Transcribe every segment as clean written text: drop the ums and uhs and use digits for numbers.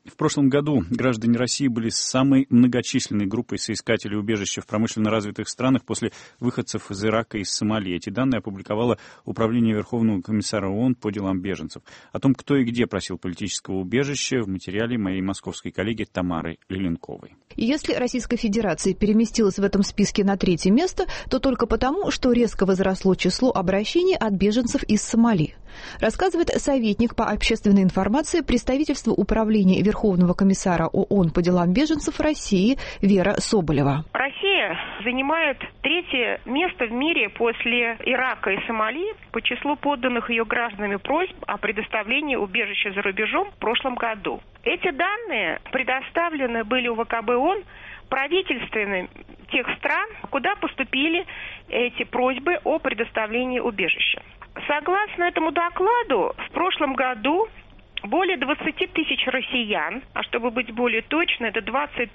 В прошлом году граждане России были самой многочисленной группой соискателей убежища в промышленно развитых странах после выходцев из Ирака и из Сомали. Эти данные опубликовало Управление Верховного комиссара ООН по делам беженцев. О том, кто и где просил политического убежища, в материале моей московской коллеги Тамары Лиленковой. Если Российская Федерация переместилась в этом списке на 3-е место, то только потому, что резко возросло число обращений от беженцев из Сомали. Рассказывает советник по общественной информации представительства Управления Верховного комиссара ООН по делам беженцев России Вера Соболева. Россия занимает 3-е место в мире после Ирака и Сомали по числу подданных ее гражданами просьб о предоставлении убежища за рубежом в прошлом году. Эти данные предоставлены были у ВКБ ООН правительствами тех стран, куда поступили эти просьбы о предоставлении убежища. Согласно этому докладу, в прошлом году более 20 тысяч россиян, а чтобы быть более точно, это 20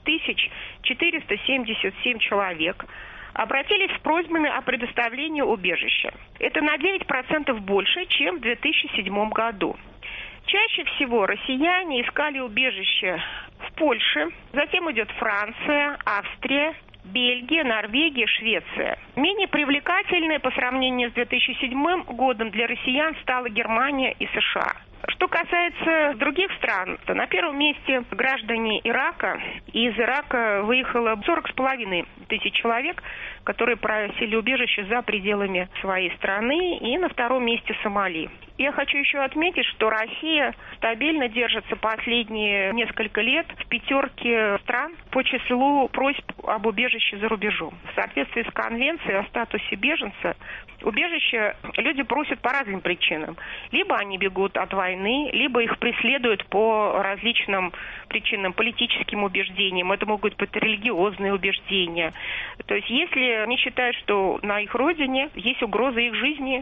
477 человек, обратились с просьбами о предоставлении убежища. Это на 9% больше, чем в 2007 году. Чаще всего россияне искали убежище в Польше, затем идет Франция, Австрия, Бельгия, Норвегия, Швеция. Менее привлекательной по сравнению с 2007 годом для россиян стала Германия и США. Что касается других стран, то на первом месте граждане Ирака. Из Ирака выехало 40,5 тысяч человек, которые просили убежище за пределами своей страны. И на втором месте Сомали. Я хочу еще отметить, что Россия стабильно держится последние несколько лет в 5-ке стран по числу просьб об убежище за рубежом. В соответствии с Конвенцией о статусе беженца, убежище люди просят по разным причинам. Либо они бегут от войны, либо их преследуют по различным причинам, политическим убеждениям. Это могут быть религиозные убеждения. То есть если они считают, что на их родине есть угроза их жизни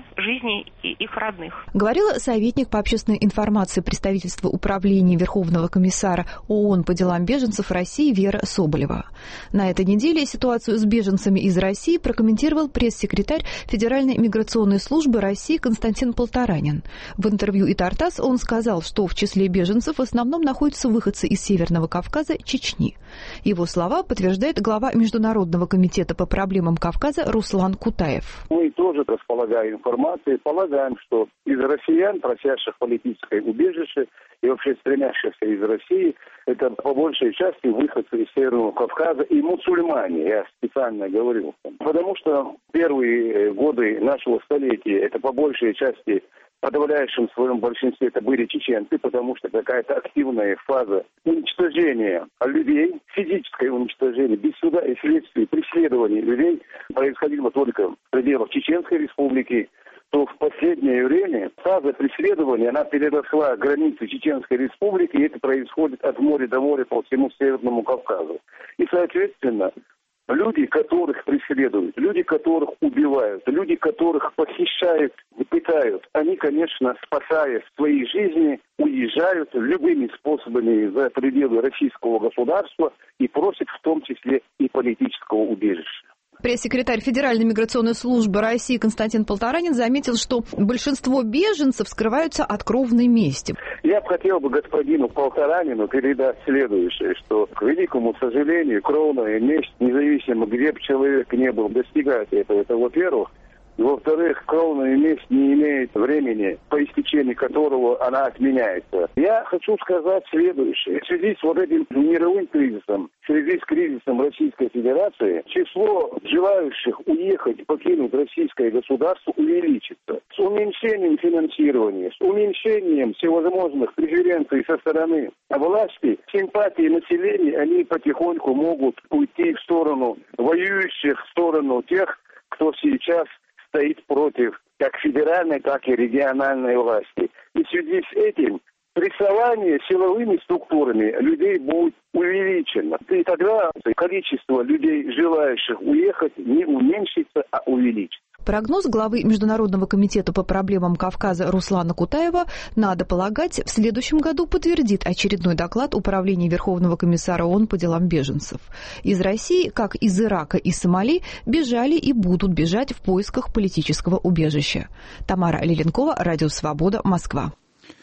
их родных. Говорила советник по общественной информации представительства Управления Верховного комиссара ООН по делам беженцев России Вера Соболева. На этой неделе ситуацию с беженцами из России прокомментировал пресс-секретарь Федеральной миграционной службы России Константин Полторанин. В интервью ИТАРТАСС он сказал, что в числе беженцев в основном находятся выходцы из Северного Кавказа, Чечни. Его слова подтверждает глава Международного комитета по проблемам Кавказа Руслан Кутаев. Мы тоже, располагая информацией, полагаем, что из россиян, просящих политическое убежище и вообще стремящихся из России, это по большей части выходцы из Северного Кавказа и мусульмане, я специально говорил. Потому что первые годы нашего столетия, это по большей части, в подавляющем своем большинстве это были чеченцы, потому что какая-то активная фаза уничтожения людей, физическое уничтожение, без суда и следствия, преследования людей происходило только в пределах Чеченской республики, то в последнее время фаза преследования, она переросла границы Чеченской республики, и это происходит от моря до моря по всему Северному Кавказу. И, соответственно, люди, которых преследуют, люди, которых убивают, люди, которых похищают и пытают, они, конечно, спасая свои жизни, уезжают любыми способами за пределы российского государства и просят в том числе и политического убежища. Пресс-секретарь Федеральной миграционной службы России Константин Полторанин заметил, что большинство беженцев скрываются от кровной мести. Я бы хотел господину Полторанину передать следующее, что, к великому сожалению, кровная месть, независимо где бы человек не был, достигает этого. Это во-первых. Во-вторых, кровная месть не имеет времени, по истечении которого она отменяется. Я хочу сказать следующее. В связи с вот этим мировым кризисом, в связи с кризисом Российской Федерации, число желающих уехать, покинуть российское государство увеличится. С уменьшением финансирования, с уменьшением всевозможных преференций со стороны власти, симпатии населения, они потихоньку могут уйти в сторону воюющих, в сторону тех, кто сейчас стоит против как федеральной, так и региональной власти. И в связи с этим прессование силовыми структурами людей будет увеличено. И тогда количество людей, желающих уехать, не уменьшится, а увеличится. Прогноз главы Международного комитета по проблемам Кавказа Руслана Кутаева, надо полагать, в следующем году подтвердит очередной доклад Управления Верховного комиссара ООН по делам беженцев. Из России, как из Ирака и Сомали, бежали и будут бежать в поисках политического убежища. Тамара Лиленкова, Радио Свобода, Москва.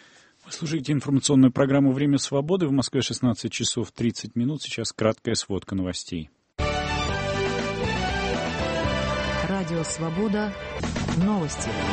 Вы слушаете информационную программу «Время свободы». В Москве 16 часов 30 минут. Сейчас краткая сводка новостей. Радио «Свобода». Новости.